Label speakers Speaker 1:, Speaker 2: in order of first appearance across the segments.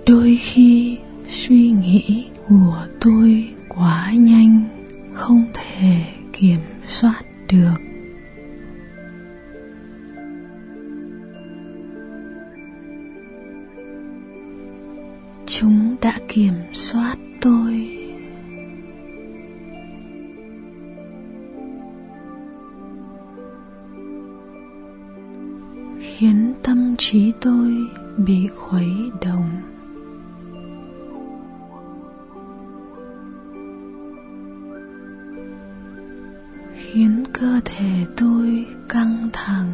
Speaker 1: Đôi khi suy nghĩ của tôi quá nhanh, không thể kiểm soát được. Chúng đã kiểm soát tôi. Khiến tâm trí tôi bị khuấy động. Khiến cơ thể tôi căng thẳng.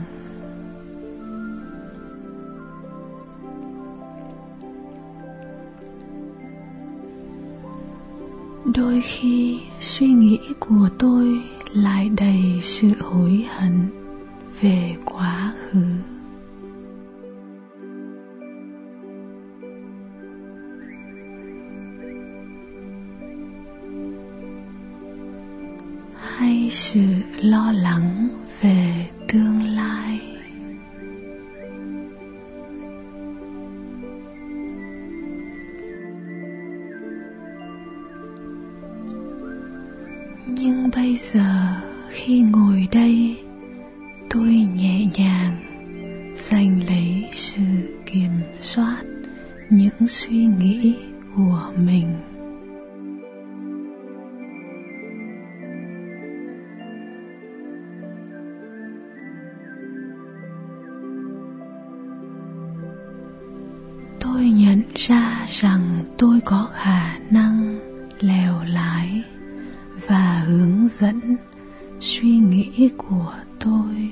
Speaker 1: Đôi khi suy nghĩ của tôi lại đầy sự hối hận về quá khứ. Hay sự lo lắng về tương lai. Nhưng bây giờ khi ngồi đây, tôi nhẹ nhàng giành lấy sự kiểm soát những suy nghĩ của mình. Tôi nhận ra rằng tôi có khả năng lèo lái và hướng dẫn suy nghĩ của tôi.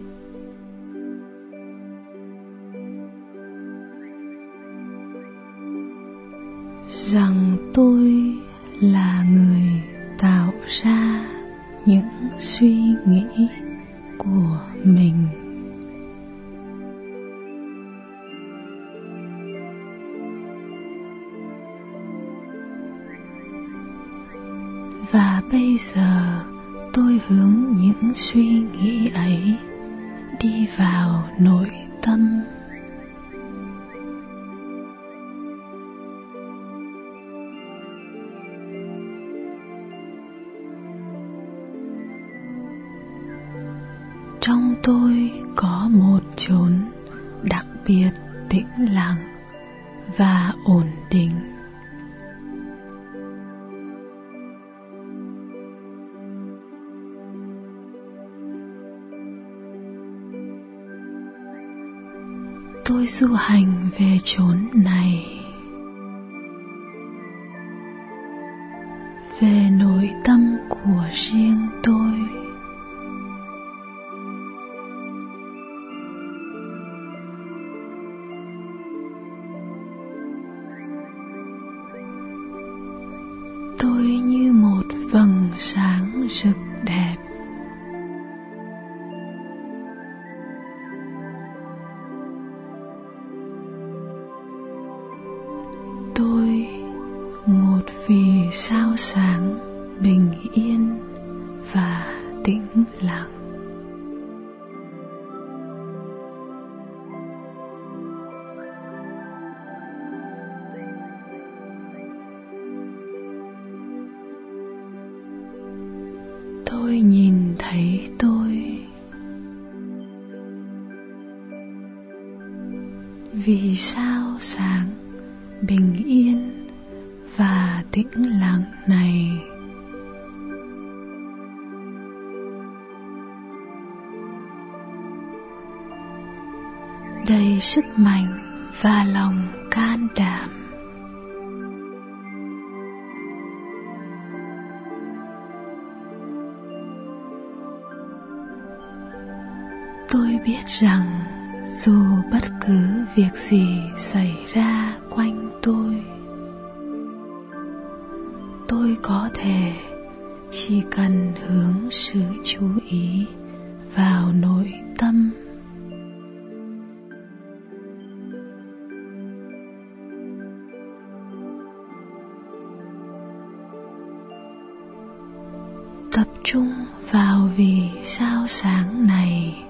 Speaker 1: Rằng tôi là người tạo ra những suy nghĩ của mình. Và bây giờ tôi hướng những suy nghĩ ấy đi vào nội tâm. Trong tôi có một chốn đặc biệt tĩnh lặng và ổn định. Tôi du hành về chốn này, về nội tâm của riêng tôi. Tôi như một vầng sáng rực đẹp. Tôi một vì sao sáng bình yên và tĩnh lặng. Tôi nhìn thấy tôi. Vì sao sáng bình yên và tĩnh lặng này đầy sức mạnh và lòng can đảm. Tôi biết rằng dù bất cứ việc gì xảy ra quanh tôi có thể chỉ cần hướng sự chú ý vào nội tâm. Tập trung vào vì sao sáng này.